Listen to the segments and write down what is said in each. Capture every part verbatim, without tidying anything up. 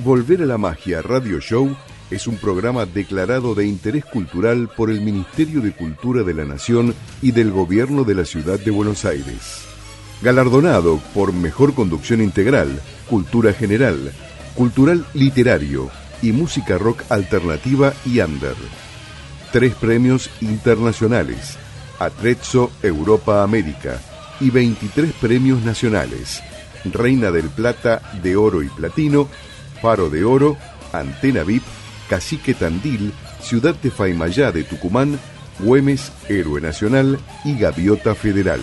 Volver a la Magia Radio Show es un programa declarado de interés cultural por el Ministerio de Cultura de la Nación y del Gobierno de la Ciudad de Buenos Aires. Galardonado por Mejor Conducción Integral, Cultura General, Cultural Literario y Música Rock Alternativa y Under. Tres premios internacionales, Atrezzo Europa América, y veintitrés premios nacionales, Reina del Plata, de Oro y Platino, Faro de Oro, Antena V I P, Cacique Tandil, Ciudad de Faimayá de Tucumán, Güemes, Héroe Nacional y Gaviota Federal.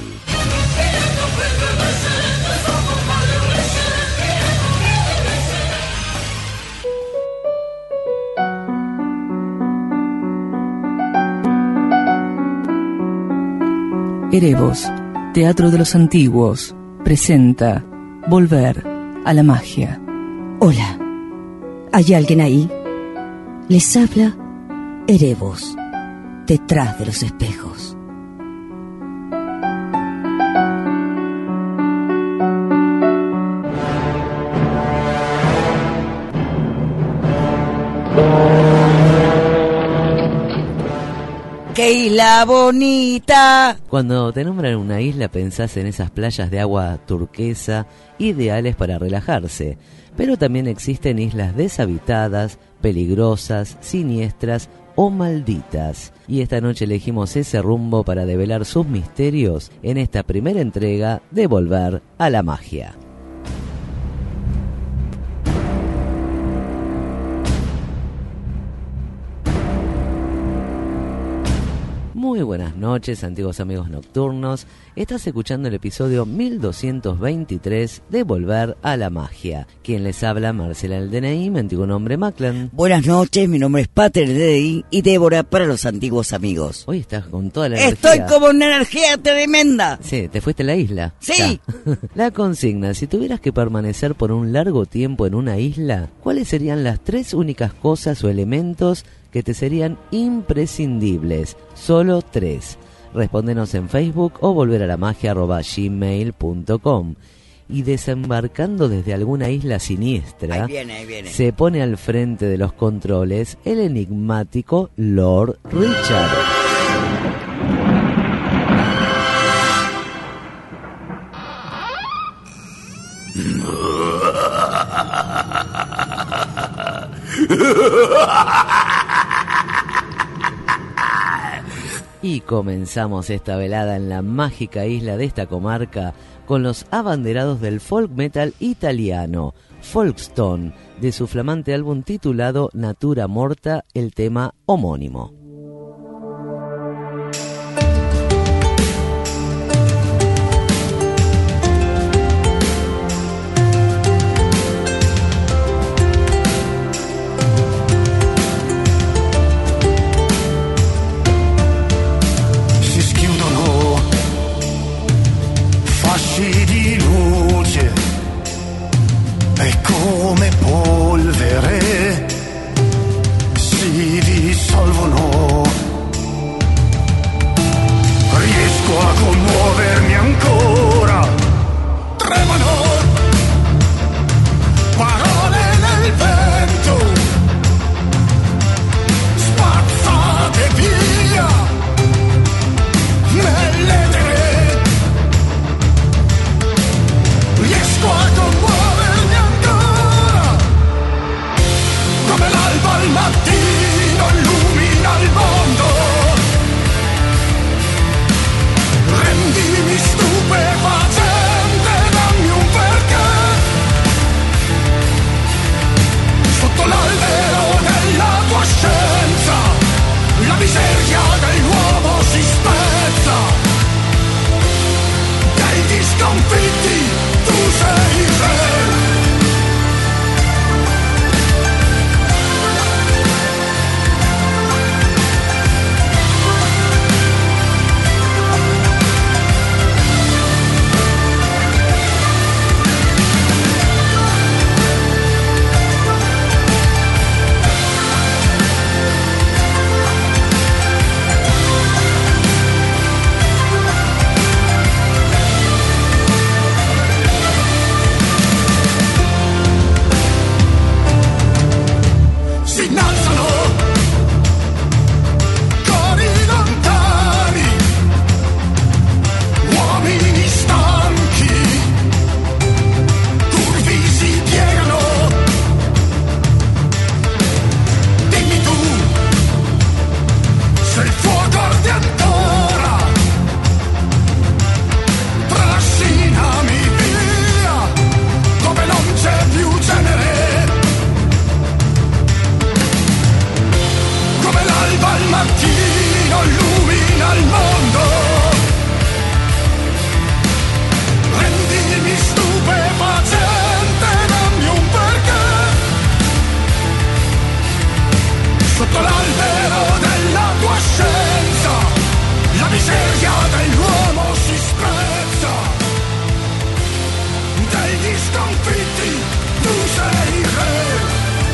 Erebos, Teatro de los Antiguos, presenta Volver a la Magia. Hola, ¿hay alguien ahí? Les habla Erebos, detrás de los espejos. ¡Qué isla bonita! Cuando te nombran una isla pensás en esas playas de agua turquesa ideales para relajarse, pero también existen islas deshabitadas, peligrosas, siniestras o malditas. Y esta noche elegimos ese rumbo para develar sus misterios en esta primera entrega de Volver a la Magia. Muy buenas noches, antiguos amigos nocturnos. Estás escuchando el episodio mil doscientos veintitrés de Volver a la Magia. Quien les habla, Marcela el D N I, mi antiguo nombre Maclan. Buenas noches, mi nombre es Pater el D N I y Débora para los antiguos amigos. Hoy estás con toda la energía. Estoy como una energía tremenda. Sí, ¿te fuiste a la isla? Sí. Ya. La consigna, si tuvieras que permanecer por un largo tiempo en una isla, ¿cuáles serían las tres únicas cosas o elementos que te serían imprescindibles? Solo tres. Respóndenos en Facebook o volver a la magia arroba gmail punto com. Y desembarcando desde alguna isla siniestra, ahí viene, ahí viene. Se pone al frente de los controles el enigmático Lord Richard. Y comenzamos esta velada en la mágica isla de esta comarca con los abanderados del folk metal italiano, Folkstone, de su flamante álbum titulado Natura Morta, el tema homónimo. Di luce e come polvere si dissolvono. Riesco a commuovermi ancora, tremano parole nel vento, spazzate via nell'etere. Riesco a commuovermi ancora, sconfitti, tu sei il re.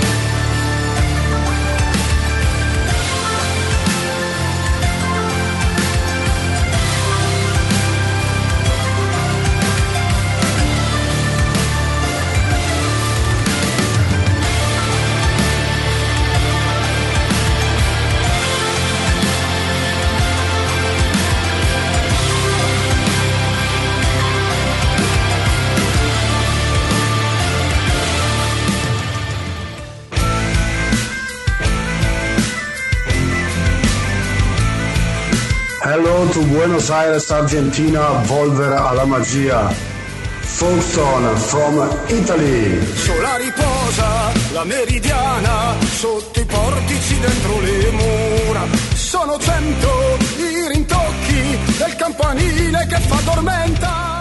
Hello to Buenos Aires, Argentina, Volver a la magia. Folkestone from Italy. Sola riposa la meridiana sotto i portici dentro le mura. Sono cento i rintocchi del campanile che fa dormentar.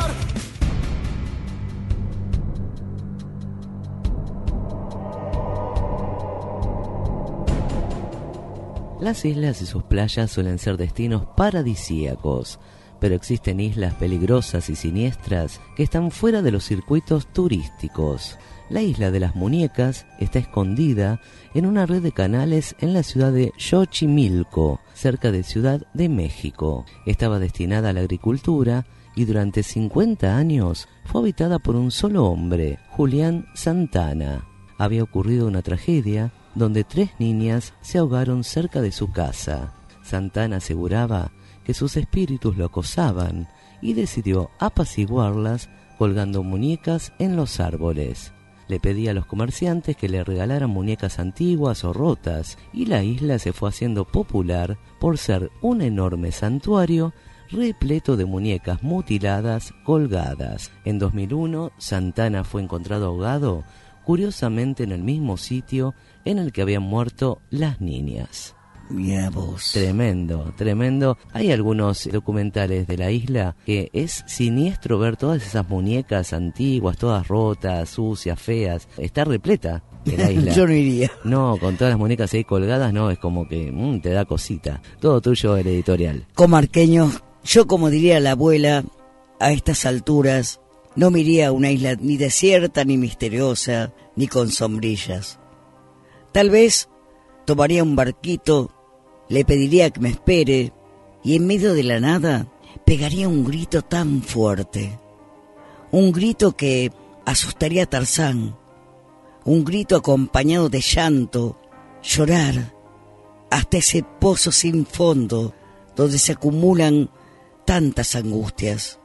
Las islas y sus playas suelen ser destinos paradisíacos, pero existen islas peligrosas y siniestras que están fuera de los circuitos turísticos. La isla de las Muñecas está escondida en una red de canales en la ciudad de Xochimilco, cerca de Ciudad de México. Estaba destinada a la agricultura y durante cincuenta años fue habitada por un solo hombre, Julián Santana. Había ocurrido una tragedia donde tres niñas se ahogaron cerca de su casa. Santana aseguraba que sus espíritus lo acosaban y decidió apaciguarlas colgando muñecas en los árboles. Le pedía a los comerciantes que le regalaran muñecas antiguas o rotas, y la isla se fue haciendo popular por ser un enorme santuario repleto de muñecas mutiladas colgadas. En dos mil uno, Santana fue encontrado ahogado, curiosamente en el mismo sitio en el que habían muerto las niñas. Mira vos. Tremendo, tremendo. Hay algunos documentales de la isla que es siniestro ver todas esas muñecas antiguas, todas rotas, sucias, feas. Está repleta de la isla. Yo no iría. No, con todas las muñecas ahí colgadas, no, es como que mmm, te da cosita. Todo tuyo, el editorial. Comarqueño, yo como diría la abuela, a estas alturas no me iría a una isla ni desierta, ni misteriosa, ni con sombrillas. Tal vez tomaría un barquito, le pediría que me espere y en medio de la nada pegaría un grito tan fuerte. Un grito que asustaría a Tarzán. Un grito acompañado de llanto, llorar hasta ese pozo sin fondo donde se acumulan tantas angustias.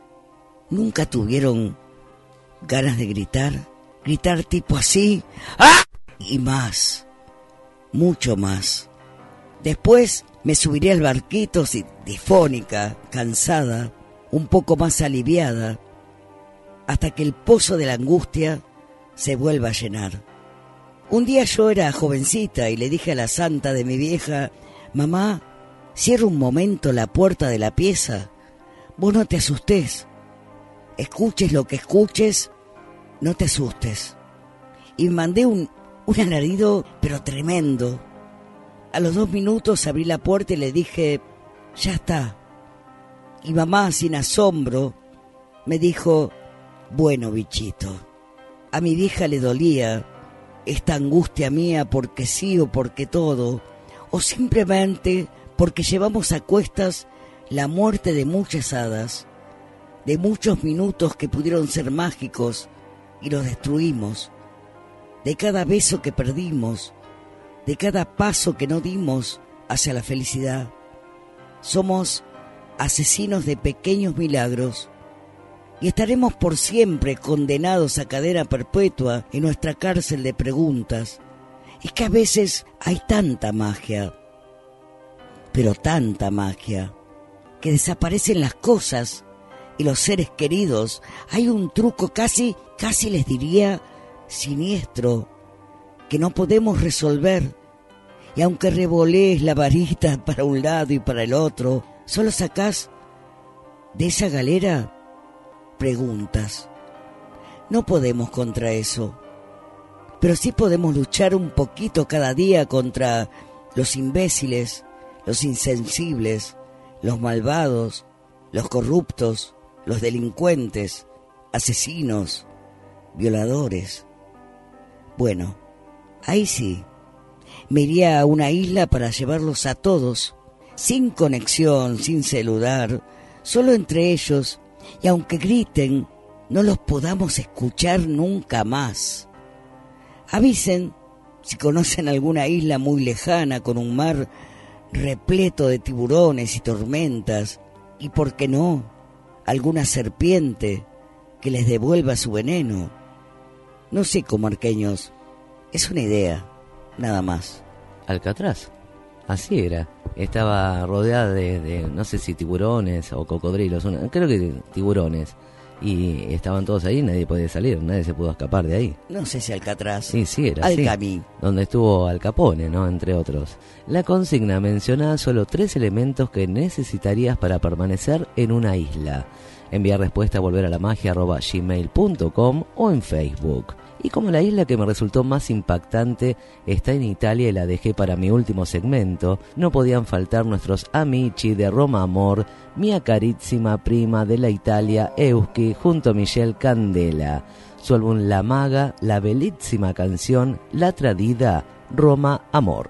¿Nunca tuvieron ganas de gritar? Gritar tipo así, ¡ah! Y más, mucho más. Después me subiría al barquito difónica, cansada, un poco más aliviada, hasta que el pozo de la angustia se vuelva a llenar. Un día yo era jovencita y le dije a la santa de mi vieja, mamá, cierra un momento la puerta de la pieza, vos no te asustés, escuches lo que escuches, no te asustes. Y mandé un, un alarido, pero tremendo. A los dos minutos abrí la puerta y le dije, ya está. Y mamá, sin asombro, me dijo, bueno, bichito. A mi vieja le dolía esta angustia mía porque sí o porque todo, o simplemente porque llevamos a cuestas la muerte de muchas hadas, de muchos minutos que pudieron ser mágicos y los destruimos, de cada beso que perdimos, de cada paso que no dimos hacia la felicidad. Somos asesinos de pequeños milagros y estaremos por siempre condenados a cadena perpetua en nuestra cárcel de preguntas. Es que a veces hay tanta magia, pero tanta magia, que desaparecen las cosas y los seres queridos. Hay un truco casi, casi les diría, siniestro, que no podemos resolver. Y aunque revolees la varita para un lado y para el otro, solo sacás de esa galera preguntas. No podemos contra eso, pero sí podemos luchar un poquito cada día contra los imbéciles, los insensibles, los malvados, los corruptos, los delincuentes, asesinos, violadores. Bueno, ahí sí, me iría a una isla para llevarlos a todos, sin conexión, sin celular, solo entre ellos, y aunque griten, no los podamos escuchar nunca más. Avisen si conocen alguna isla muy lejana con un mar repleto de tiburones y tormentas, y por qué no, alguna serpiente que les devuelva su veneno. No sé, comarqueños, es una idea, nada más. Alcatraz, así era. Estaba rodeada de, de no sé si tiburones o cocodrilos, una, creo que tiburones. Y estaban todos ahí, nadie podía salir, nadie se pudo escapar de ahí. No sé si Alcatraz. Sí, sí, era así. Alcamí. Donde estuvo Al Capone, ¿no? Entre otros. La consigna menciona solo tres elementos que necesitarías para permanecer en una isla. Enviar respuesta a volver a la magia arroba gmail punto com o en Facebook. Y como la isla que me resultó más impactante está en Italia y la dejé para mi último segmento, no podían faltar nuestros amici de Roma Amor, mia carissima prima de la Italia, Euski, junto a Michelle Candela. Su álbum La Maga, la bellísima canción La Tradida, Roma Amor.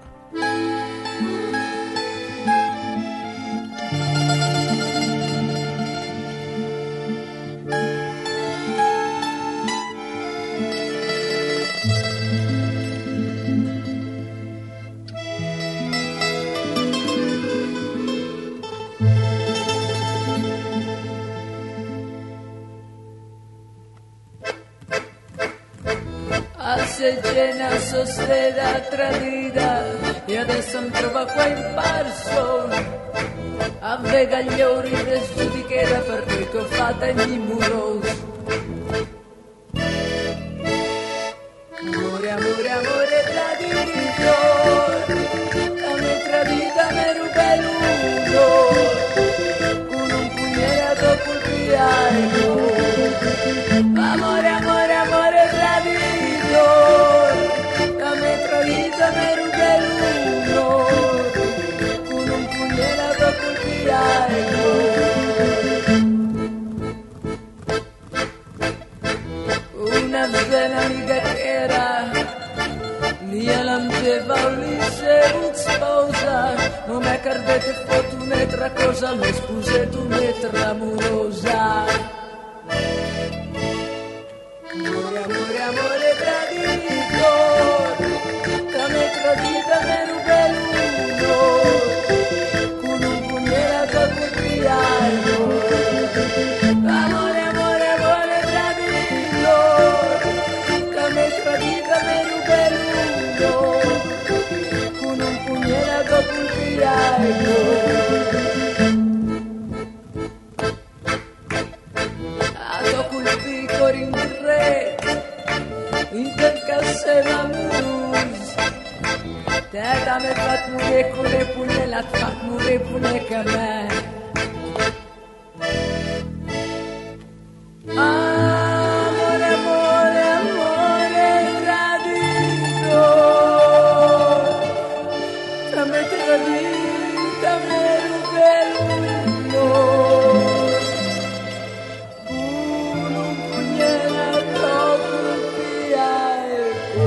Se llena sostera tradida e adesso non trova qua in parso avvega gli ori del giudichera per quel che ho fatto agli muros. Amore, amore, amore tradito a me tradita me rubeluto con un pugnalato colpiato. Amore, amore, amore tradito a me tradita me rubeluto con un pugnalato colpiato. Una vena amica che era lì all'amteva Ulisse sposa non è cardete fortune tra cosa lo scuse tu ne tramurosa. Amore, amore, amore tradito che me tradita me rubeluto con un pugnalato colpiato. Amore, amore, amore tradito che me tradita me rubeluto con un pugnalato colpiato. Teta me fat mure kule pune lat fat mure pune kame. Amore, amore, amore tradito, tra me tradita me rubeluto, con un pugnalato colpiato.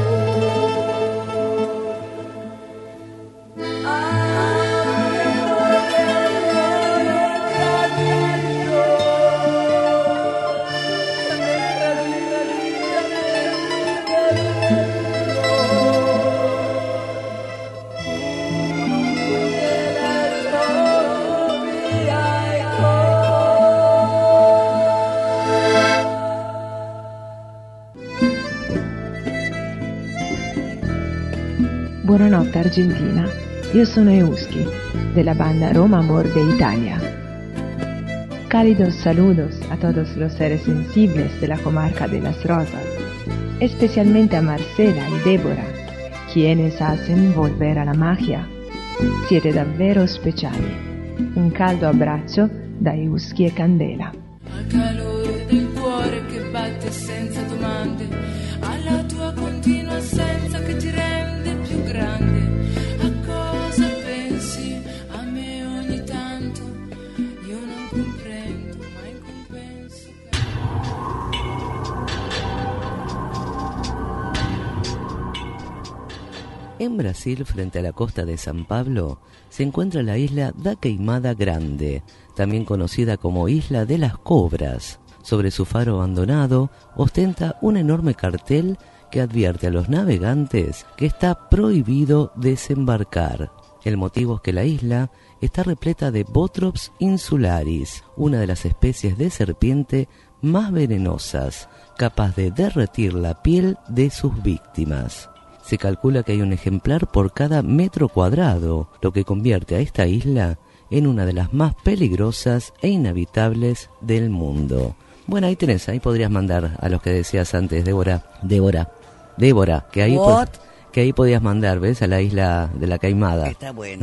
Buonanotte Argentina, io sono Euski, della banda Roma Amor de Italia. Cálidos saludos a todos los seres sensibles de la comarca de Las Rosas, especialmente a Marcela y Débora, quienes hacen volver a la magia. Siete davvero speciali. Un caldo abbraccio da Euski e Candela. Al calore del cuore che batte senza domande, alla tua continua assenza che ti rende più grande. A cosa pensi a me ogni tanto? Io non comprendo, ma in compenso En Brasil, frente a la costa de San Pablo, se encuentra la isla da Queimada Grande, también conocida como Isla de las Cobras. Sobre su faro abandonado ostenta un enorme cartel que advierte a los navegantes que está prohibido desembarcar. El motivo es que la isla está repleta de Bothrops insularis, una de las especies de serpiente más venenosas, capaz de derretir la piel de sus víctimas. Se calcula que hay un ejemplar por cada metro cuadrado, lo que convierte a esta isla en una de las más peligrosas e inhabitables del mundo. Bueno, ahí tenés, ahí podrías mandar a los que decías antes, Débora, Débora, Débora, que ahí, po- que ahí podías mandar, ¿ves? A la isla de la Caimada. Está bueno.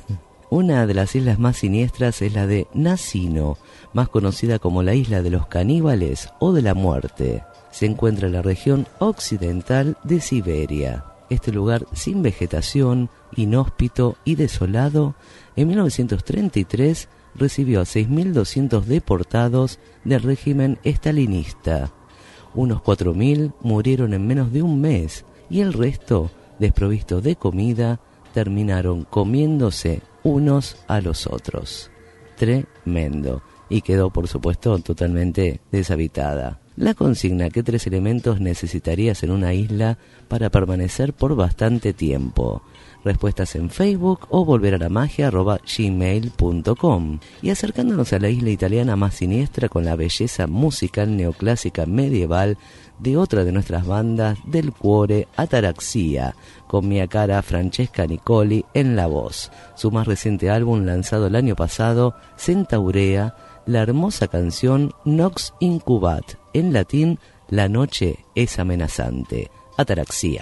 Una de las islas más siniestras es la de Nacino, más conocida como la isla de los caníbales o de la muerte. Se encuentra en la región occidental de Siberia. Este lugar sin vegetación, inhóspito y desolado, en mil novecientos treinta y tres recibió a seis mil doscientos deportados del régimen estalinista. Unos cuatro mil murieron en menos de un mes y el resto, desprovistos de comida, terminaron comiéndose unos a los otros. Tremendo. Y quedó, por supuesto, totalmente deshabitada. La consigna: ¿qué tres elementos necesitarías en una isla para permanecer por bastante tiempo? Respuestas en Facebook o volver a la magia arroba gmail punto com. Y acercándonos a la isla italiana más siniestra con la belleza musical neoclásica medieval de otra de nuestras bandas del cuore, Ataraxia, con mi cara Francesca Nicoli en la voz. Su más reciente álbum, lanzado el año pasado, Centaurea, la hermosa canción Nox Incubat, en latín, la noche es amenazante. Ataraxia.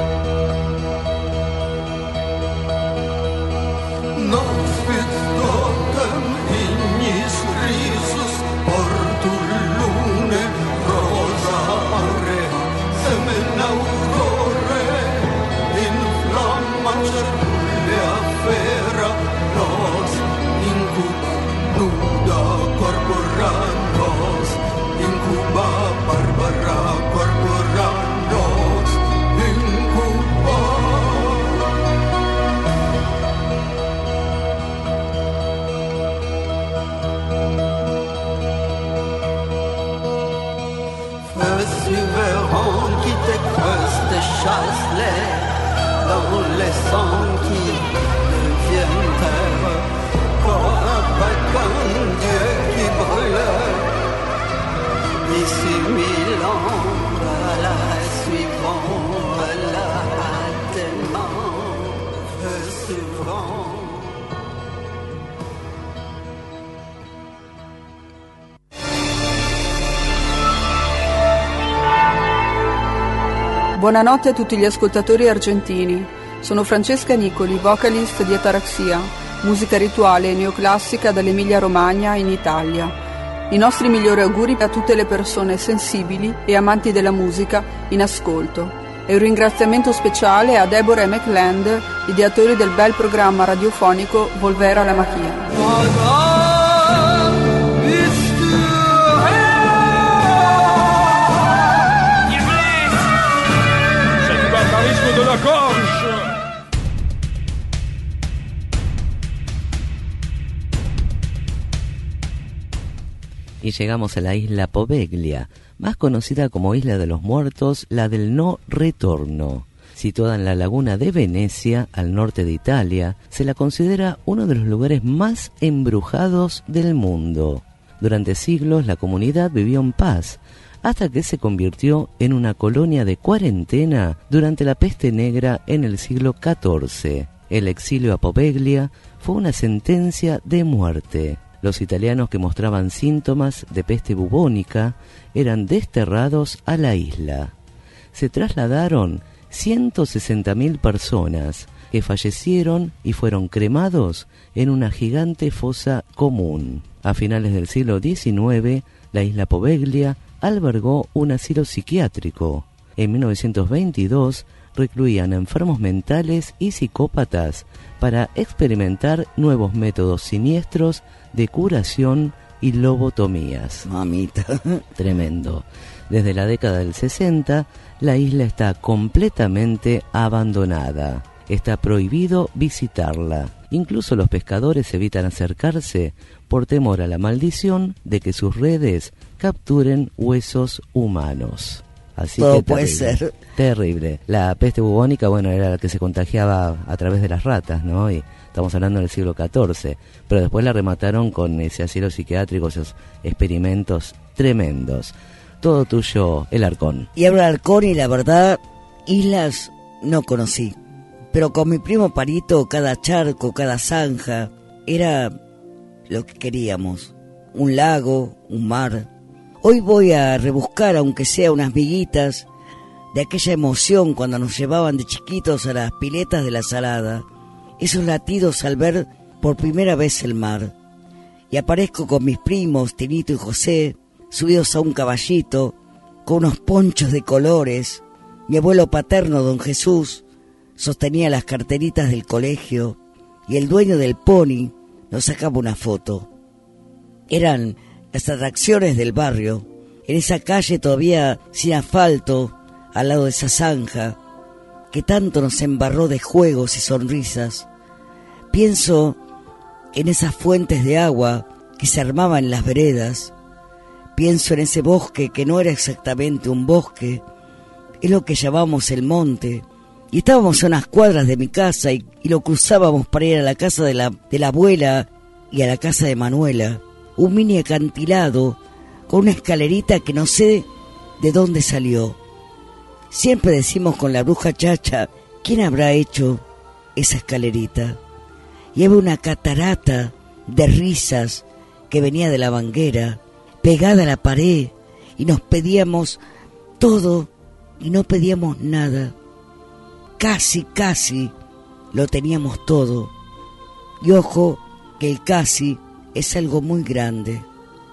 No spits dans les sangs qui deviennent terre, avec un Dieu qui brûle. D'ici mille ans, à la suivante, à la tellement souvent. Buonanotte a tutti gli ascoltatori argentini. Sono Francesca Nicoli, vocalist di Ataraxia, musica rituale e neoclassica dall'Emilia Romagna in Italia. I nostri migliori auguri a tutte le persone sensibili e amanti della musica in ascolto. E un ringraziamento speciale a Deborah e McLand, ideatori del bel programma radiofonico Volver alla Magia. Y llegamos a la isla Poveglia, más conocida como Isla de los Muertos, la del no retorno. Situada en la laguna de Venecia, al norte de Italia, se la considera uno de los lugares más embrujados del mundo. Durante siglos la comunidad vivió en paz, hasta que se convirtió en una colonia de cuarentena durante la peste negra en el siglo catorce. El exilio a Poveglia fue una sentencia de muerte. Los italianos que mostraban síntomas de peste bubónica eran desterrados a la isla. Se trasladaron ciento sesenta mil personas que fallecieron y fueron cremados en una gigante fosa común. A finales del siglo diecinueve, la isla Poveglia albergó un asilo psiquiátrico. En mil novecientos veintidós recluían a enfermos mentales y psicópatas para experimentar nuevos métodos siniestros de curación y lobotomías. Mamita. Tremendo. Desde la década del sesenta, la isla está completamente abandonada. Está prohibido visitarla. Incluso los pescadores evitan acercarse por temor a la maldición de que sus redes capturen huesos humanos. Así Todo que puede terrible, ser. Terrible. La peste bubónica, bueno, era la que se contagiaba a través de las ratas, ¿no? Y estamos hablando del siglo catorce. Pero después la remataron con ese asilo psiquiátrico, esos experimentos tremendos. Todo tuyo, el Arcón. Y hablo del Arcón y la verdad, islas no conocí. Pero con mi primo Parito, cada charco, cada zanja, era lo que queríamos. Un lago, un mar. Hoy voy a rebuscar, aunque sea unas miguitas, de aquella emoción cuando nos llevaban de chiquitos a las piletas de la Salada. Esos latidos al ver por primera vez el mar. Y aparezco con mis primos, Tinito y José, subidos a un caballito, con unos ponchos de colores. Mi abuelo paterno, don Jesús, sostenía las carteritas del colegio y el dueño del pony nos sacaba una foto. Eran las atracciones del barrio, en esa calle todavía sin asfalto, al lado de esa zanja, que tanto nos embarró de juegos y sonrisas. Pienso en esas fuentes de agua que se armaban en las veredas. Pienso en ese bosque que no era exactamente un bosque, es lo que llamamos el monte. Y estábamos a unas cuadras de mi casa y, y lo cruzábamos para ir a la casa de la, de la abuela y a la casa de Manuela. Un mini acantilado con una escalerita que no sé de dónde salió. Siempre decimos con la bruja Chacha, ¿quién habrá hecho esa escalerita? Y había una catarata de risas que venía de la banguera, pegada a la pared, y nos pedíamos todo y no pedíamos nada. Casi, casi lo teníamos todo. Y ojo que el casi es algo muy grande.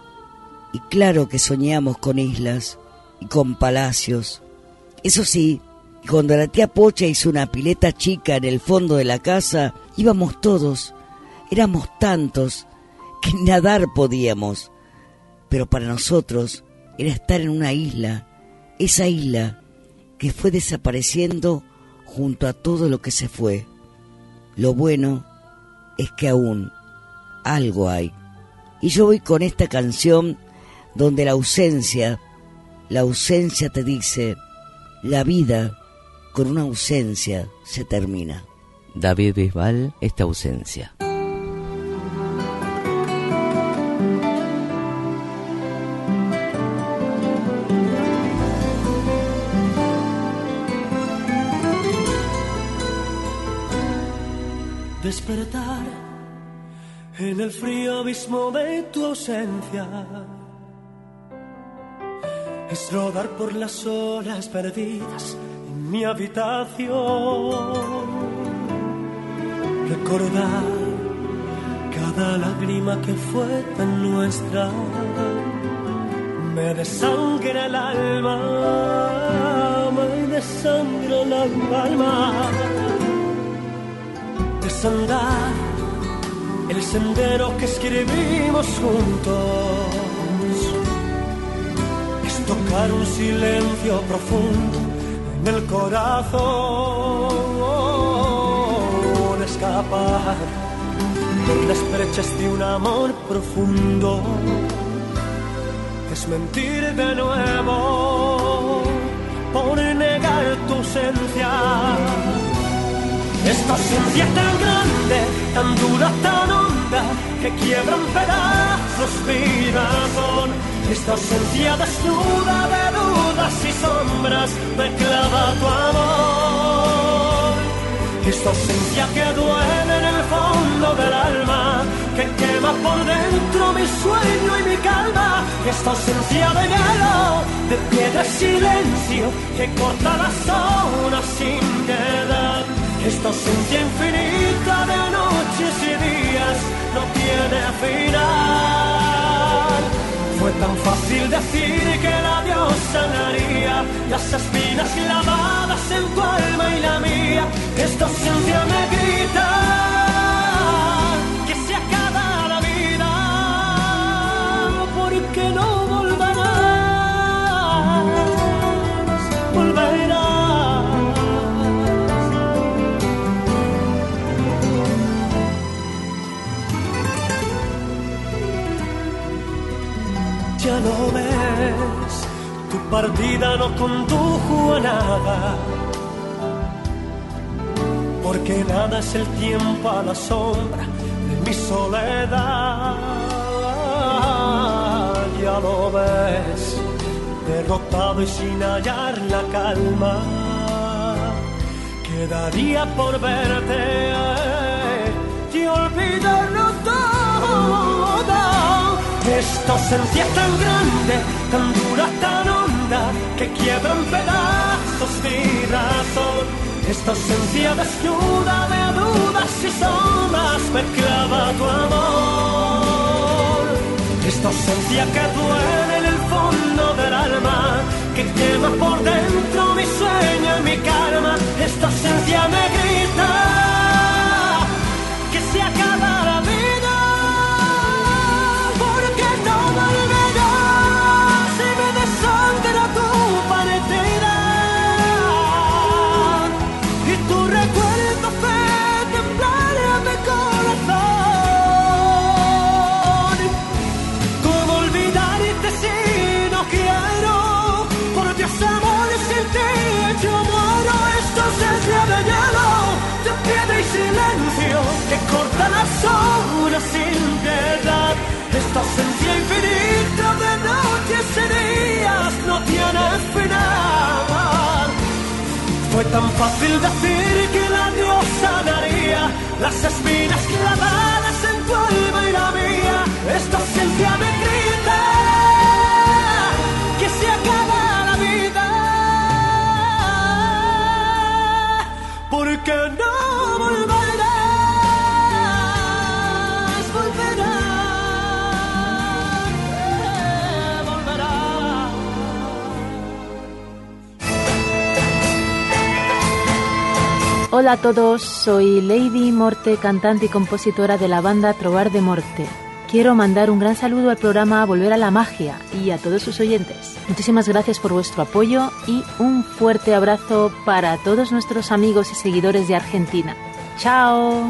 Y claro que soñamos con islas y con palacios. Eso sí, cuando la tía Pocha hizo una pileta chica en el fondo de la casa, íbamos todos. Éramos tantos que nadar podíamos. Pero para nosotros era estar en una isla, esa isla que fue desapareciendo junto a todo lo que se fue. Lo bueno es que aún algo hay. Y yo voy con esta canción donde la ausencia, la ausencia te dice, la vida con una ausencia se termina. David Bisbal, esta ausencia. Despertar en el frío abismo de tu ausencia es rodar por las olas perdidas en mi habitación, recordar cada lágrima que fue tan nuestra, me desangra el alma, me desangra el alma. Desandar el sendero que escribimos juntos, es tocar un silencio profundo en el corazón, escapar por las brechas de un amor profundo, es mentir de nuevo por negar tu ausencia. Esta ausencia tan grande, tan dura, tan honda, que quiebra en pedazos mi razón. Esta ausencia desnuda de dudas y sombras me clava tu amor. Esta ausencia que duele en el fondo del alma, que quema por dentro mi sueño y mi calma. Esta ausencia de hielo, de piedra y silencio, que corta las horas sin piedad. Esta ausencia infinita de noches y días no tiene final. Fue tan fácil decir que el adiós sanaría las espinas clavadas en tu alma y la mía. Esta ausencia me grita que se acaba la vida, porque no volverás, volverás. Ya lo ves, tu partida no condujo a nada, porque nada es el tiempo a la sombra de mi soledad. Ya lo ves, derrotado y sin hallar la calma, quedaría por verte y olvidarlo todo. Esta ausencia tan grande, tan dura, tan honda, que quiebra en pedazos mi razón. Esta ausencia desnuda de dudas y sombras me clava tu amor. Esta ausencia que duele en el fondo del alma, que quema por dentro mi sueño y mi calma. Esta ausencia me grita que se acaba la vida. Que corta las horas sin piedad. Esta ausencia infinita de noches y días no tiene final. Fue tan fácil decir que el adiós sanaría las espinas clavadas en tu alma y la mía. Esta ausencia me grita que se acaba la vida, porque no volverá. Hola a todos, soy Lady Morte, cantante y compositora de la banda Trobar de Morte. Quiero mandar un gran saludo al programa Volver a la Magia y a todos sus oyentes. Muchísimas gracias por vuestro apoyo y un fuerte abrazo para todos nuestros amigos y seguidores de Argentina. ¡Chao!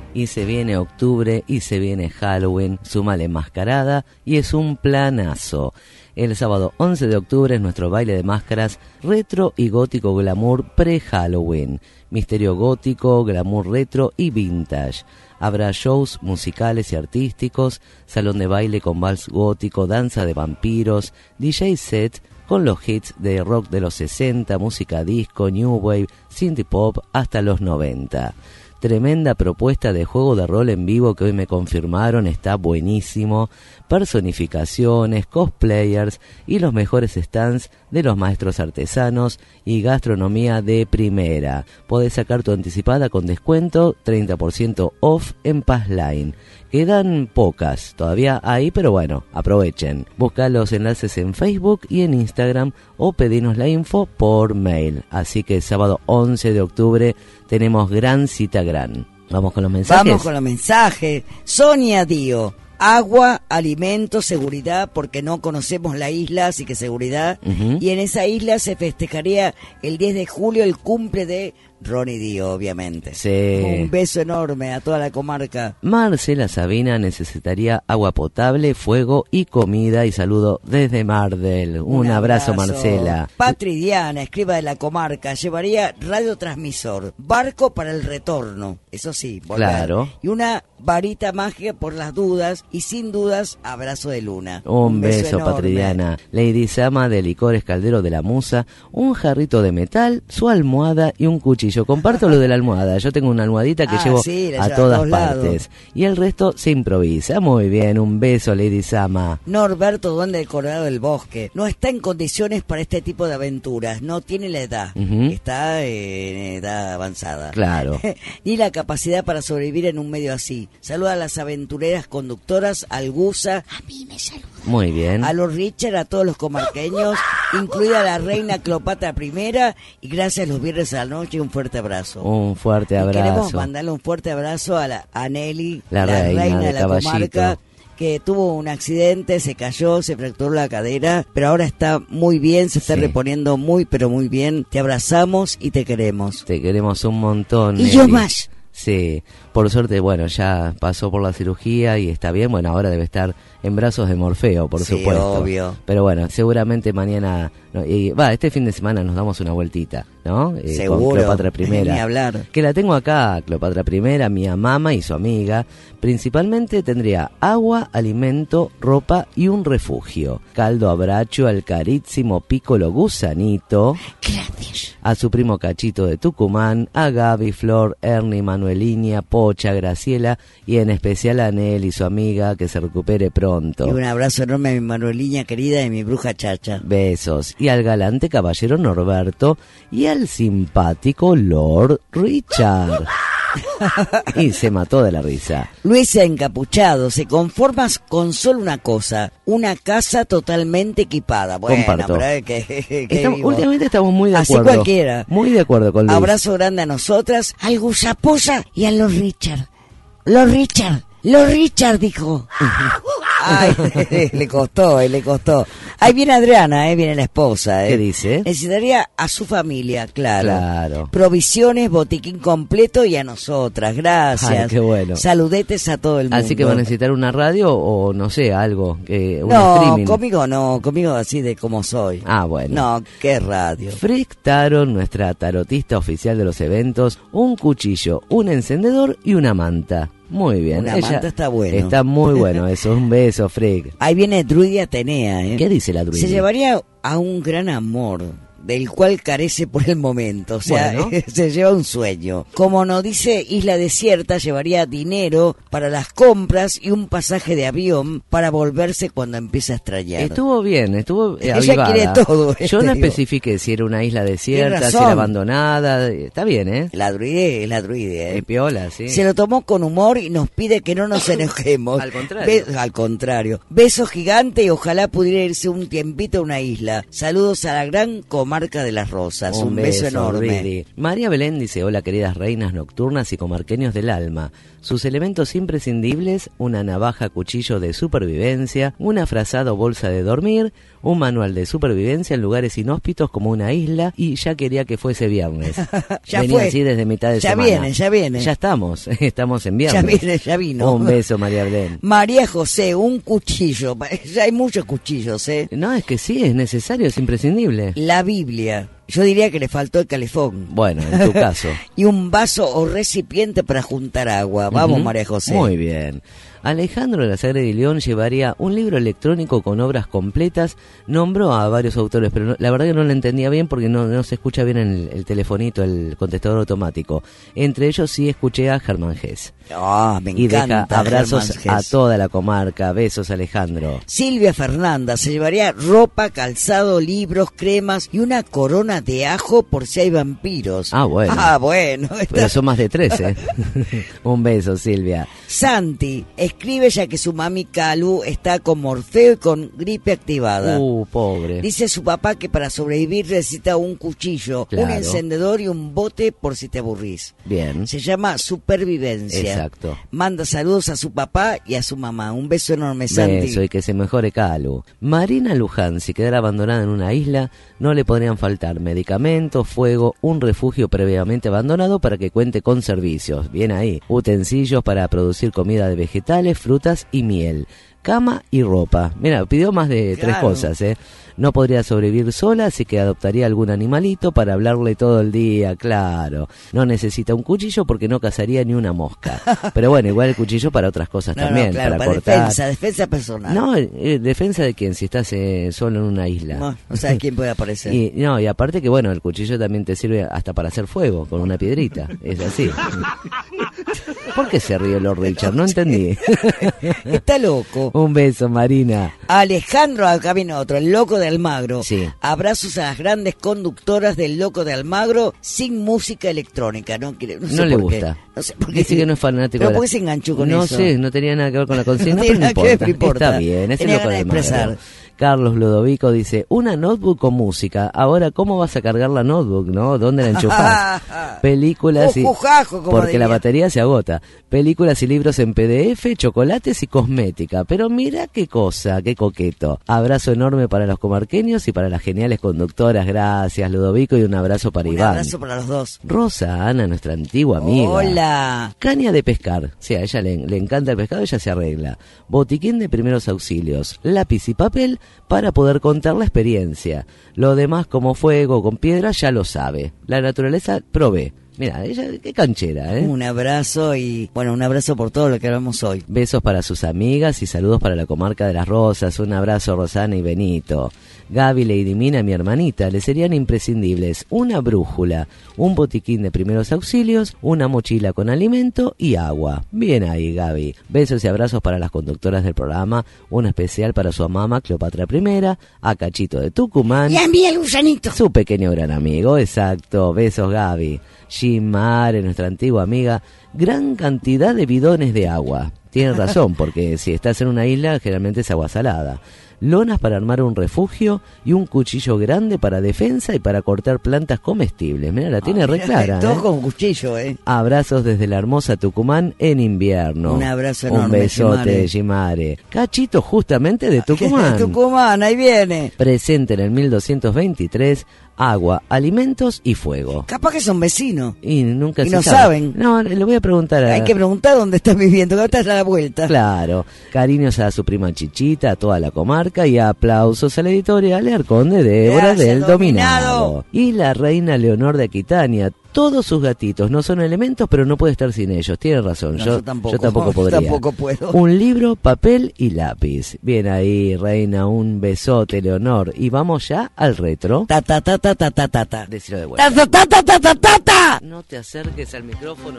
y se viene octubre y se viene Halloween, súmale mascarada y es un planazo. El sábado once de octubre es nuestro baile de máscaras retro y gótico glamour pre-Halloween. Misterio gótico, glamour retro y vintage. Habrá shows musicales y artísticos, salón de baile con vals gótico, danza de vampiros, D J set con los hits de rock de los sesenta, música disco, new wave, synth pop hasta los noventa. Tremenda propuesta de juego de rol en vivo que hoy me confirmaron, está buenísimo. Personificaciones, cosplayers y los mejores stands de los maestros artesanos y gastronomía de primera. Podés sacar tu anticipada con descuento, treinta por ciento off en Passline. Quedan pocas, todavía hay, pero bueno, aprovechen. Busca los enlaces en Facebook y en Instagram o pedinos la info por mail. Así que sábado once de octubre tenemos gran cita gran. Vamos con los mensajes. Vamos con los mensajes. Sonia Dio. Agua, alimento, seguridad, porque no conocemos la isla, así que seguridad. Uh-huh. Y en esa isla se festejaría el diez de julio el cumple de Ronnie Dio, obviamente. Sí. Un beso enorme a toda la comarca. Marcela Sabina necesitaría agua potable, fuego y comida. Y saludo desde Mardel. Un, Un abrazo, abrazo, Marcela. Patri Diana, escriba de la comarca, llevaría radiotransmisor, barco para el retorno, eso sí, volver. Claro. Y una varita mágica por las dudas. Y sin dudas, abrazo de luna. Un, Un beso, beso Patri Diana. Lady Sama de Licores Caldero de la Musa, un jarrito de metal, su almohada y un cuchillo. Yo comparto lo de la almohada. Yo tengo una almohadita que ah, llevo sí, a todas a partes. Lados. Y el resto se improvisa. Muy bien, un beso, Lady Sama. Norberto Duende del Colorado del Bosque. No está en condiciones para este tipo de aventuras. No tiene la edad. Uh-huh. Está en edad avanzada. Claro. Ni la capacidad para sobrevivir en un medio así. Saluda a las aventureras conductoras, al Gusa. A mí me saluda. Muy bien. A los Richard, a todos los comarqueños, incluida la reina Cleopatra primera. Y gracias los viernes a la noche, un fuerte abrazo. Un fuerte abrazo. Y queremos mandarle un fuerte abrazo a, la, a Nelly, la, la reina, reina de, de la Caballito. Comarca, que tuvo un accidente, se cayó, se fracturó la cadera, pero ahora está muy bien, se está sí. reponiendo muy, pero muy bien. Te abrazamos y te queremos. Te queremos un montón, Y Nelly. yo más. Sí, por suerte, bueno, ya pasó por la cirugía y está bien. Bueno, ahora debe estar en brazos de Morfeo, por sí, supuesto. Obvio. Pero bueno, seguramente mañana, no, y va, este fin de semana nos damos una vueltita, ¿no? Eh, Seguro. Con Cleopatra Primera. Ni hablar. Que la tengo acá, Cleopatra Primera, mi mamá y su amiga. Principalmente tendría agua, alimento, ropa y un refugio. Caldo abracho al carísimo Piccolo Gusanito. Gracias. A su primo Cachito de Tucumán, a Gaby, Flor, Ernie, Manueliña, Pocha, Graciela y en especial a Nel y su amiga, que se recupere pronto. Y un abrazo enorme a mi Manueliña querida y mi bruja Chacha. Besos. Y al galante caballero Norberto y al simpático Lord Richard. Y se mató de la risa. Luis Encapuchado, se conformas con solo una cosa, una casa totalmente equipada. Bueno, comparto. Pero que, que estamos, últimamente estamos muy de Así acuerdo. Así cualquiera. Muy de acuerdo con Luis. Abrazo grande a nosotras, al Gusaposa y a los Richard. Los Richard. Los Richard, dijo. Ay, le costó, le costó. Ahí viene Adriana, eh, viene la esposa. Eh. ¿Qué dice? Necesitaría a su familia, claro. Claro. Provisiones, botiquín completo y a nosotras. Gracias. Ay, qué bueno. Saludetes a todo el mundo. Así que va a necesitar una radio o no sé, algo. Eh, un no, streaming. conmigo no, conmigo así de como soy. Ah, bueno. No, qué radio. Frick Tarot, nuestra tarotista oficial de los eventos, un cuchillo, un encendedor y una manta. Muy bien. Una Ella manta está bueno. Está muy bueno eso. Un beso, Frick. Ahí viene Druidia Atenea, ¿eh? ¿Qué dice la Druidia? Se llevaría a un gran amor del cual carece por el momento, o sea, bueno. Se lleva un sueño. Como nos dice Isla Desierta, llevaría dinero para las compras y un pasaje de avión para volverse cuando empiece a extrañar. Estuvo bien, estuvo eh, Ella avivada. quiere todo. Yo no digo. especifiqué si era una isla desierta, si era abandonada. Está bien, ¿eh? La druide es la druide, ¿eh? Es piola, sí. Se lo tomó con humor y nos pide que no nos enojemos. Al contrario. Be- al contrario. Beso gigante y ojalá pudiera irse un tiempito a una isla. Saludos a la gran comarca de las Rosas. Un, un beso, beso enorme. Really. María Belén dice: hola queridas reinas nocturnas y comarqueños del alma. Sus elementos imprescindibles: una navaja cuchillo de supervivencia, una frazada o bolsa de dormir, un manual de supervivencia en lugares inhóspitos como una isla, y ya quería que fuese viernes. Ya Venía fue. así desde mitad de Ya semana. viene, ya viene. Ya estamos, estamos en viernes. Ya viene, ya vino. Un beso, María Belén. María José, un cuchillo. Ya hay muchos cuchillos, ¿eh? No, es que sí, es necesario, es imprescindible. La Biblia. Yo diría que le faltó el calefón. Bueno, en tu caso. Y un vaso o recipiente para juntar agua. Vamos, Uh-huh. María José. Muy bien. Alejandro de la Sagrada de León llevaría un libro electrónico con obras completas. Nombró a varios autores, pero no, la verdad que no lo entendía bien porque no, no se escucha bien el, el telefonito, el contestador automático. Entre ellos sí escuché a Germán Gess. Ah, me y encanta. deja abrazos Germán a Gess. toda la comarca. Besos, Alejandro. Silvia Fernanda se llevaría ropa, calzado, libros, cremas y una corona de ajo por si hay vampiros. Ah, bueno. Ah, bueno. Está... Pero son más de tres, ¿eh? Un beso, Silvia. Santi escribe ya que su mami Calu está con Morfeo y con gripe activada. Uh, pobre. Dice su papá que para sobrevivir necesita un cuchillo, Claro. un encendedor y un bote por si te aburrís. Bien. Se llama supervivencia. Exacto. Manda saludos a su papá y a su mamá. Un beso enorme, Santi. Beso y que se mejore Calu. Marina Luján, si quedara abandonada en una isla, no le podrían faltar medicamentos, fuego, un refugio previamente abandonado para que cuente con servicios. Bien ahí. Utensilios para producir comida de vegetales, frutas y miel. Cama y ropa. Mira, pidió más de Claro. tres cosas, ¿eh? No podría sobrevivir sola, así que adoptaría algún animalito para hablarle todo el día, claro. No necesita un cuchillo porque no cazaría ni una mosca. Pero bueno, igual el cuchillo para otras cosas No, también, no, claro, para, para cortar. defensa, defensa personal. No, eh, defensa de quién, si estás eh, solo en una isla. No, no sabes quién puede aparecer. Y no, y aparte que bueno, el cuchillo también te sirve hasta para hacer fuego con una piedrita, es así. ¿Por qué se rió Lord Richard? No entendí. Está loco. Un beso, Marina. Alejandro, acá viene otro, el Loco de Almagro. Sí. Abrazos a las grandes conductoras del Loco de Almagro sin música electrónica. No, quiere- no, sé No le por qué. gusta. No sé por qué. Dice que no es fanático. Pero de la- ¿por qué se enganchó con no eso? sé, no tenía nada que ver con la consigna, No pero tiene no nada que ver, importa. no importa. Está bien, es el Tenía Loco ganas del de expresar. Magro. Carlos Ludovico dice, una notebook con música. Ahora, ¿cómo vas a cargar la notebook, no? ¿Dónde la enchufás? Películas y... Jujujajo, como Porque la diría. batería se agota. Películas y libros en P D F, chocolates y cosmética. Pero mira qué cosa, qué coqueto. Abrazo enorme para los comarqueños y para las geniales conductoras. Gracias, Ludovico, y un abrazo para Un Iván. abrazo para los dos. Rosa Ana, nuestra antigua amiga. Hola. Caña de pescar. Sí, a ella le, le encanta el pescado, ella se arregla. Botiquín de primeros auxilios. Lápiz y papel para poder contar la experiencia. Lo demás, como fuego, con piedra, ya lo sabe. La naturaleza provee. Mira, ella, qué canchera, ¿eh? Un abrazo y, bueno, un abrazo por todo lo que hablamos hoy. Besos para sus amigas y saludos para la comarca de las Rosas. Un abrazo, Rosana y Benito. Gaby, Lady Mina, mi hermanita, le serían imprescindibles una brújula, un botiquín de primeros auxilios, una mochila con alimento y agua. Bien ahí, Gaby. Besos y abrazos para las conductoras del programa, un especial para su mamá, Cleopatra primera, a Cachito de Tucumán. Y a mí el gusanito. Su pequeño gran amigo, exacto. Besos, Gaby. Jim Mare, nuestra antigua amiga, gran cantidad de bidones de agua. Tiene razón, porque si estás en una isla, generalmente es agua salada. Lonas para armar un refugio y un cuchillo grande para defensa y para cortar plantas comestibles. Mira, la tiene Ah, re mira, clara. todo ¿eh? con cuchillo, ¿eh? Abrazos desde la hermosa Tucumán en invierno. Un abrazo Un enorme, besote, Jimare. Jimare. Cachito justamente de Tucumán. Tucumán, ahí viene. Presente en el mil doscientos veintitrés, agua, alimentos y fuego. Capaz que son vecinos. Y nunca Y se no sabe. saben. No, le voy a preguntar a... Hay que preguntar dónde estás viviendo, que estás a la vuelta. Claro. Cariños a su prima Chichita, a toda la comarca y aplausos a la editorial El Arconde de Débora Gracias, del Dominado. Dominado. Y la reina Leonor de Aquitania. Todos sus gatitos no son elementos, pero no puede estar sin ellos. Tiene razón. No, yo, yo tampoco. yo tampoco Yo podría. tampoco puedo. Un libro, papel y lápiz. Bien ahí, reina. Un besote, Leonor. Y vamos ya al retro. Ta ta ta ta ta ta ta ta. Decilo de vuelta. Ta ta ta ta ta ta ta. No te acerques al micrófono.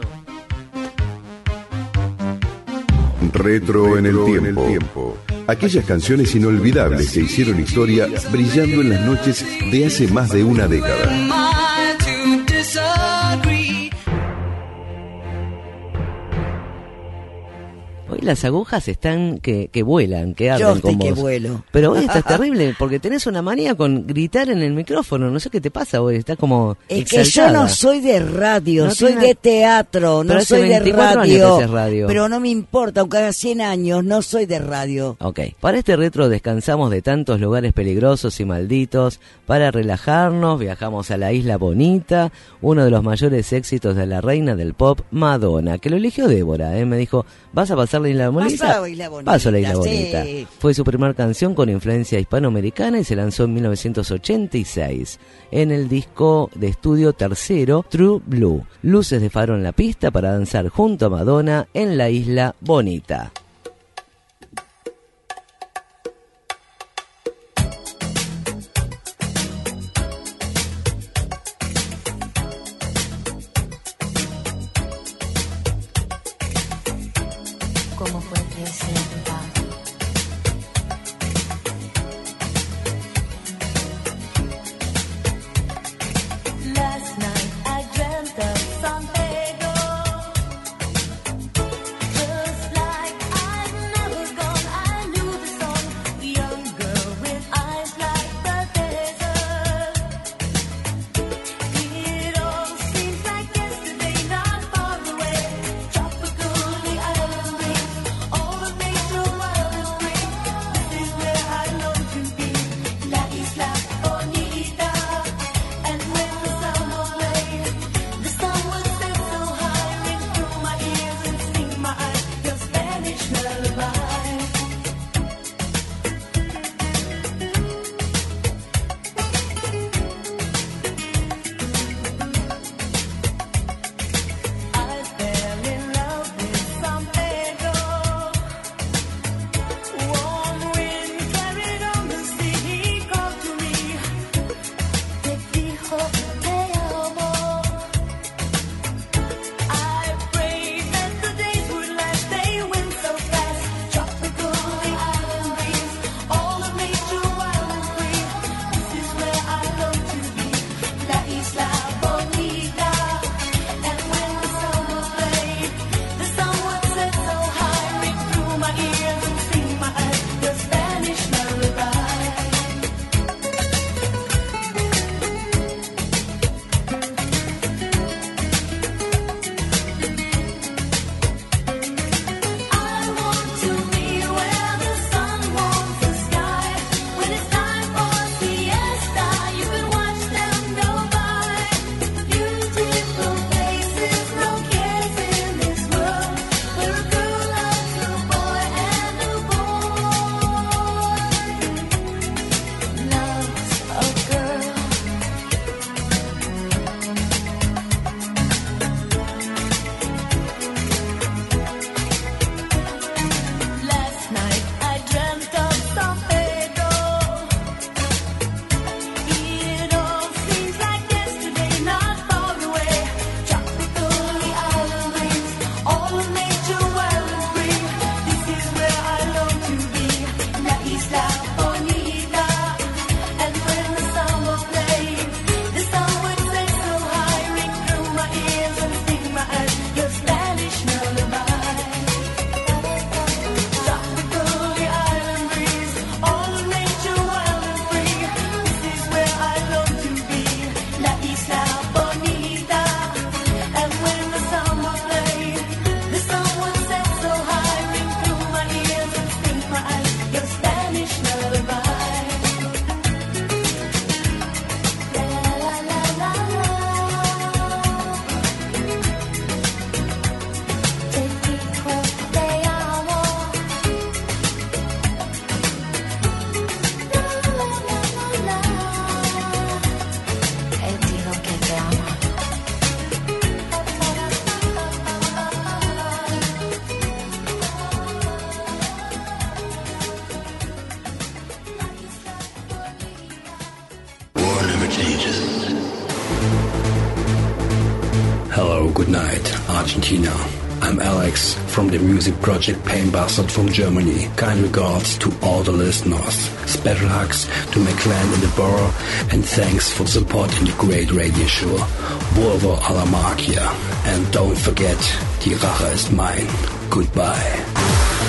Retro en el tiempo. Aquellas canciones inolvidables que hicieron historia brillando en las noches de hace más de una década. Hoy las agujas están que, que vuelan, que arden Yo con estoy vos. que vuelo. Pero hoy estás terrible porque tenés una manía con gritar en el micrófono. No sé qué te pasa hoy, estás como Es que exaltada. yo no soy de radio, No soy tiene- de teatro, Pero no hace soy de veinticuatro años que radio, haces radio. pero no me importa, aunque haga cien años, no soy de radio. Ok, para este retro descansamos de tantos lugares peligrosos y malditos. Para relajarnos viajamos a la Isla Bonita, uno de los mayores éxitos de la reina del pop, Madonna, que lo eligió Débora, ¿eh? Me dijo, ¿vas a pasar la Isla Bonita? Paso la Isla Bonita, Paso la Isla sí. Bonita. Fue su primera canción con influencia hispanoamericana y se lanzó en mil novecientos ochenta y seis en el disco de estudio tercero, True Blue. Luces de faro en la pista para danzar junto a Madonna en la Isla Bonita. ¿Cómo fue que se va? Last night I dreamt of San Pedro, just like I've never gone. I knew the song, a young girl with eyes like the desert. It all seems like yesterday, not far away. Tropical, the island breeze, all the nature wild and free. This is where I long to be, La Isla Bonita. And when the summer played, the sun would set so high, ring through my ears and sting my eyes, your Spanish lullaby. I fell in love with San Pedro. Warm wind carried on the sea. He called to me. Te dijo te amo. I prayed that the days would last. They went so fast. Tropical, the island breeze, all of nature wild and free. This is where I long to be, La Isla Bonita. And when the summer played, the sun would set so high, ring through my ears and sting my eyes, your Spanish lullaby. I want to be where the sun warms the sky. When it's time for siesta, you can watch them go by. Beautiful faces, no cares in this world. Where a girl loves a boy and a boy loves a girl. Last night I dreamt of San Pedro. It all seems like yesterday, not far away. Tropical, the island breeze, all of nature wild and free. This is where I long to be, La Isla Bonita. And when the summer played, the sun would set so high, ring through my ears and sting my eyes, your Spanish lullaby. Tropical, the island breeze, all of nature wild and free. This is where I long to be, La Isla Bonita. And when the summer played, the sun would set so high, ring through my ears and sting my eyes, your Spanish lullaby. La la la la la. Te dijo te amo. La la la la la. Él dijo que te ama. War never changes. Hello, good night, Argentina. I'm Alex from the music project Pain Bastard from Germany. Kind regards to all the listeners. Special hugs to my clan in the borough and thanks for the support in the great radio show. Volvo alla Magia. And don't forget, die Rache ist mein. Goodbye.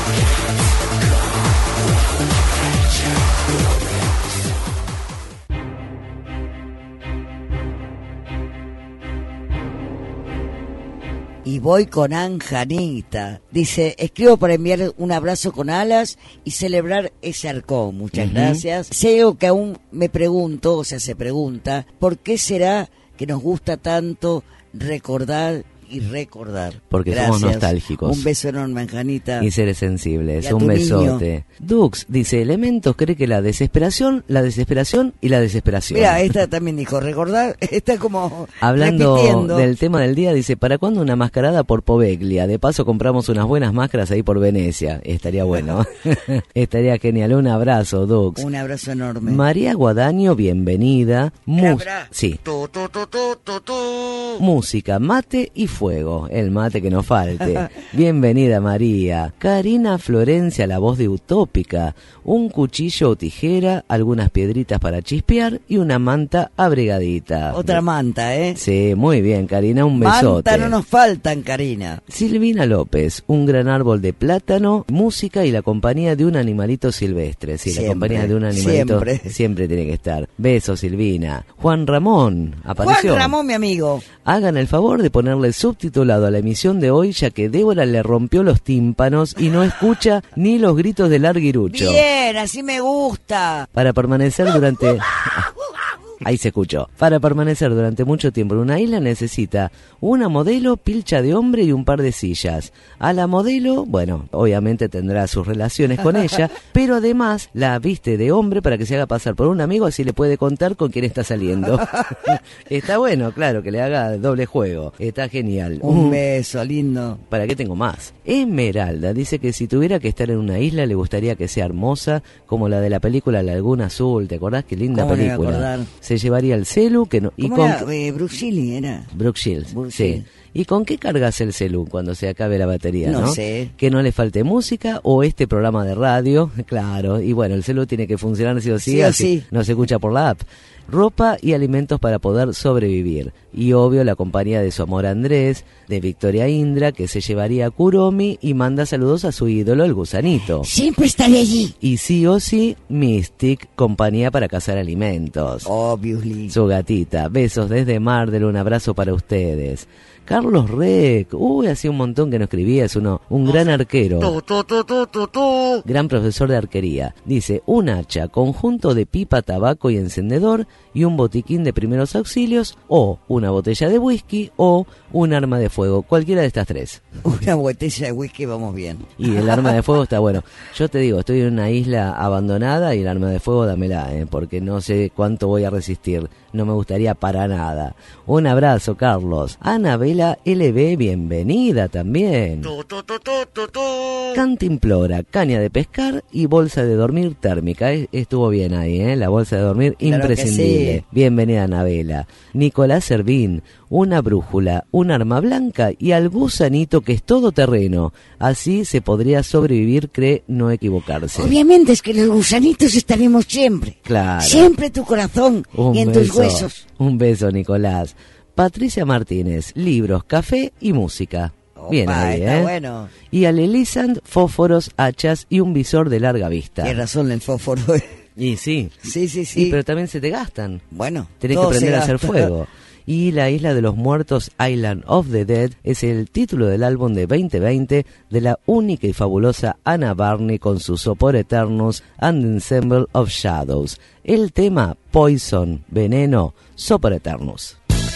Y voy con Anjanita. Dice, escribo para enviar un abrazo con alas y celebrar ese arcón. Muchas Ujú. gracias. Sé que aún me pregunto, o sea, se pregunta, ¿por qué será que nos gusta tanto recordar y recordar? Porque Gracias. somos nostálgicos. Un beso enorme, Anjanita. Y seres sensibles, Y a un tu besote. Dux dice, Elementos cree que la desesperación, la desesperación y la desesperación. Mira, esta también dijo, recordar, está como Hablando repitiendo. del tema del día, dice, ¿para cuándo una mascarada por Poveglia? De paso compramos unas buenas máscaras ahí por Venecia. Estaría bueno. Estaría genial. Un abrazo, Dux. Un abrazo enorme. María Guadaño, bienvenida. Mus- sí. Música, mate y fuego. El mate que no falte. Bienvenida, María. Karina Florencia, la voz de Utópica. Un cuchillo o tijera, algunas piedritas para chispear y una manta abrigadita. Otra manta, ¿eh? Sí, muy bien, Karina, un besote. Manta no nos faltan, Karina. Silvina López, un gran árbol de plátano, música y la compañía de un animalito silvestre. Sí, Siempre, la compañía de un animalito siempre. siempre tiene que estar. Besos, Silvina. Juan Ramón, apareció. Juan Ramón, mi amigo. Hagan el favor de ponerle subtitulado a la emisión de hoy, ya que Débora le rompió los tímpanos y no escucha ni los gritos del arguirucho. Bien, así me gusta. Para permanecer durante... Ahí se escuchó. Para permanecer durante mucho tiempo en una isla necesita una modelo, pilcha de hombre y un par de sillas. A la modelo, bueno, obviamente tendrá sus relaciones con ella, pero además la viste de hombre para que se haga pasar por un amigo, así le puede contar con quién está saliendo. Está bueno, claro, que le haga doble juego. Está genial. Un beso, lindo. ¿Para qué tengo más? Esmeralda dice que si tuviera que estar en una isla le gustaría que sea hermosa, como la de la película Laguna Azul. ¿Te acordás? Qué linda ¿Cómo no me voy a película. acordar? Se llevaría el celu que no, y ¿Cómo con era? Eh, Brooke Shields era. Brooke Shields, Brooke sí. Shields. ¿Y con qué cargas el celu cuando se acabe la batería, no? No sé. Que no le falte música o este programa de radio, claro. Y bueno, el celu tiene que funcionar sí o sí, Sí o así sí. no se escucha por la app. Ropa y alimentos para poder sobrevivir. Y obvio la compañía de su amor Andrés, de Victoria Indra, que se llevaría a Kuromi y manda saludos a su ídolo, el gusanito. Siempre estaré allí. Y sí o sí, Mystic, compañía para cazar alimentos. Obviously. Su gatita. Besos desde Mardel, un abrazo para ustedes. Carlos Rec, uy, hacía un montón que no escribía, es uno, un gran arquero. Tu, tu, tu, tu, tu, tu. Gran profesor de arquería. Dice, un hacha, conjunto de pipa, tabaco y encendedor y un botiquín de primeros auxilios o una botella de whisky o un arma de fuego. Cualquiera de estas tres. Una botella de whisky, vamos bien. Y el arma de fuego está bueno. Yo te digo, estoy en una isla abandonada y el arma de fuego dámela, ¿eh? Porque no sé cuánto voy a resistir. No me gustaría para nada. Un abrazo, Carlos. Anabela L B, bienvenida también. Tu, tu, tu, tu, tu, tu. Cantimplora, caña de pescar y bolsa de dormir térmica. Eh, Estuvo bien ahí, ¿eh? La bolsa de dormir Claro que imprescindible. sí. Bienvenida, Anabela. Nicolás Servín, una brújula, un arma blanca y al gusanito que es todo terreno. Así se podría sobrevivir, cree no equivocarse. Obviamente es que los gusanitos estaremos siempre. Claro. Siempre en tu corazón Un y en beso, tus huesos. Un beso, Nicolás. Patricia Martínez, libros, café y música. Bien Opa, ahí, está ¿eh? bueno. Y al Elisand, fósforos, hachas y un visor de larga vista. Tienes razón, el fósforo. Y sí. Sí, sí, sí. Y pero también se te gastan. Bueno, Tenés que todo se aprender a hacer gasta. fuego. Y La Isla de los Muertos, Island of the Dead, es el título del álbum de veinte veinte de la única y fabulosa Anna Barney con su Sopor Eternus and Ensemble of Shadows. El tema Poison, Veneno, Sopor Eternus.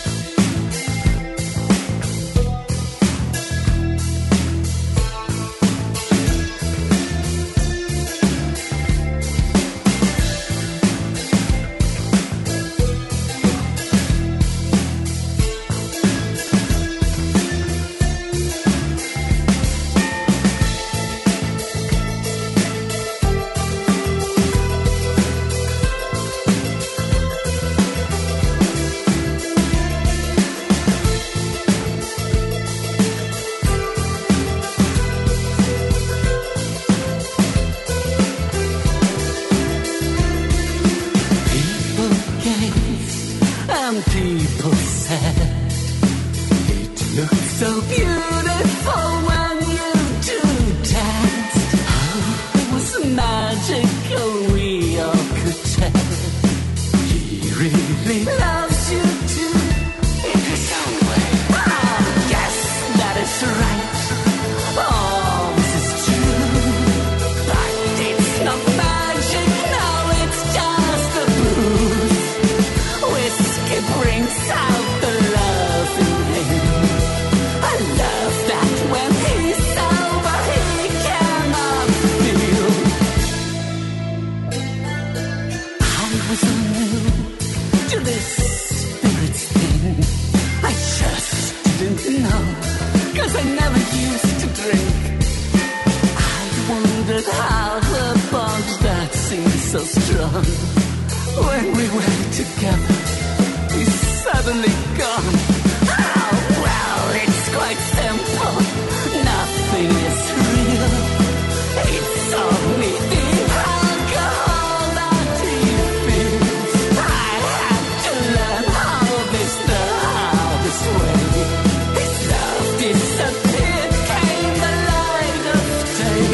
And people said it looked so beautiful when you two danced. didn't know, 'cause I never used to drink. I wondered how the bond that seemed so strong, when we were together, is suddenly gone. Oh, well, it's quite simple. Nothing is real. It's only the alcohol that he feels. I had to learn how this, the how this way. His love disappeared, came the light of day.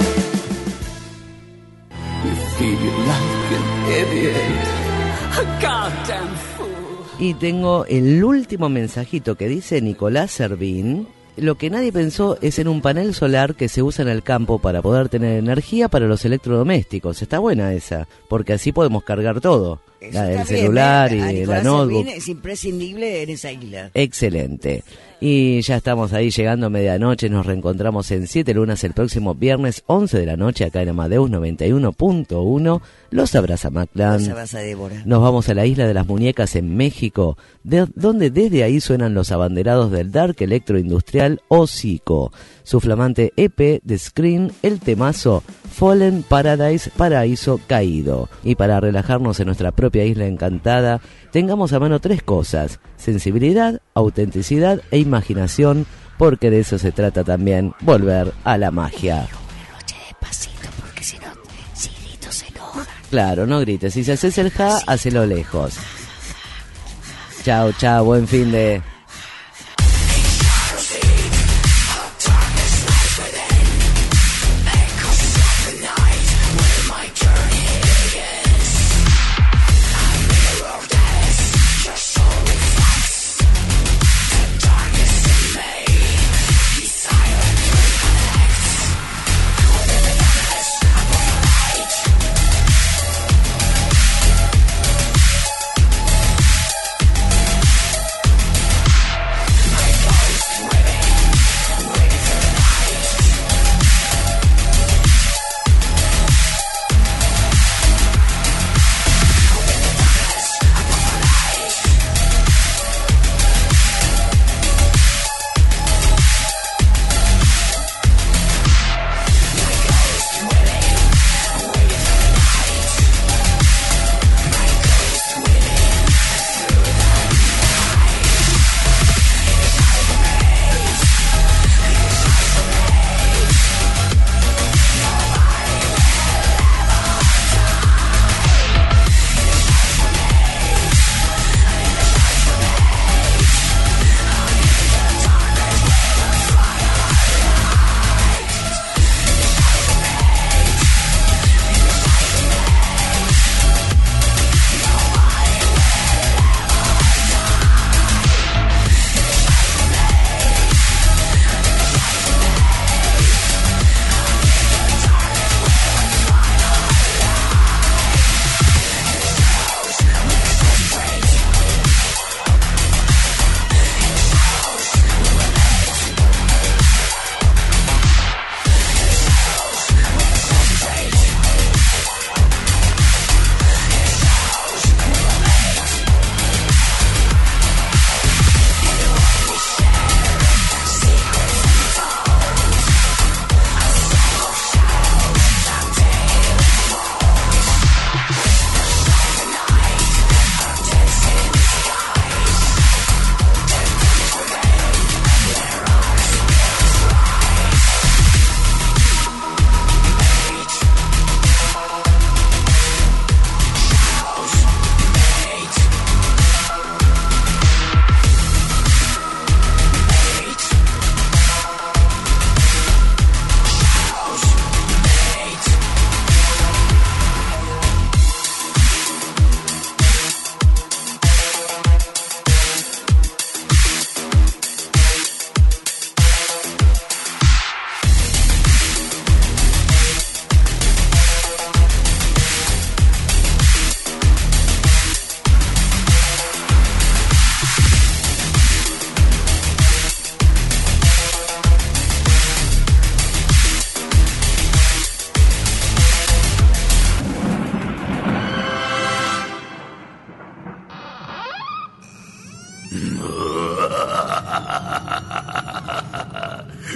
You feel like an idiot, a goddamn fool. Y tengo el último mensajito que dice Nicolás Servín. Lo que nadie pensó es en un panel solar que se usa en el campo para poder tener energía para los electrodomésticos. Está buena esa, porque así podemos cargar todo. Eso La, el está bien, celular ¿eh? A y Nicolás la notebook. Servín es imprescindible en esa isla. Excelente. Y ya estamos ahí llegando a medianoche. Nos reencontramos en Siete Lunas el próximo viernes once de la noche acá en Amadeus noventa y uno punto uno. Los abraza Maclan. Los abraza Débora. Nos vamos a la Isla de las Muñecas en México, de donde desde ahí suenan los abanderados del Dark Electroindustrial Hocico. Su flamante E P de Screen, el temazo Fallen Paradise, Paraíso Caído. Y para relajarnos en nuestra propia isla encantada, tengamos a mano tres cosas: sensibilidad, autenticidad e imaginación, porque de eso se trata también, volver a la magia. Despacito, porque si no, si grito se enoja. Claro, no grites, si se haces el ja, hacelo lejos. Chao, chao, buen fin de...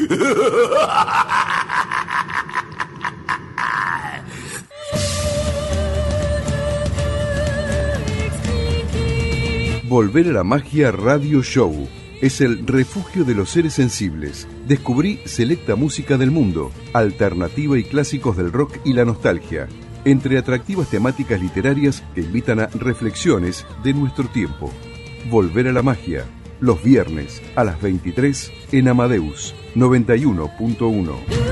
Volver a la Magia Radio Show es el refugio de los seres sensibles. Descubrí selecta música del mundo, alternativa y clásicos del rock y la nostalgia, entre atractivas temáticas literarias que invitan a reflexiones de nuestro tiempo. Volver a la Magia, los viernes a las veintitrés en Amadeus noventa y uno punto uno.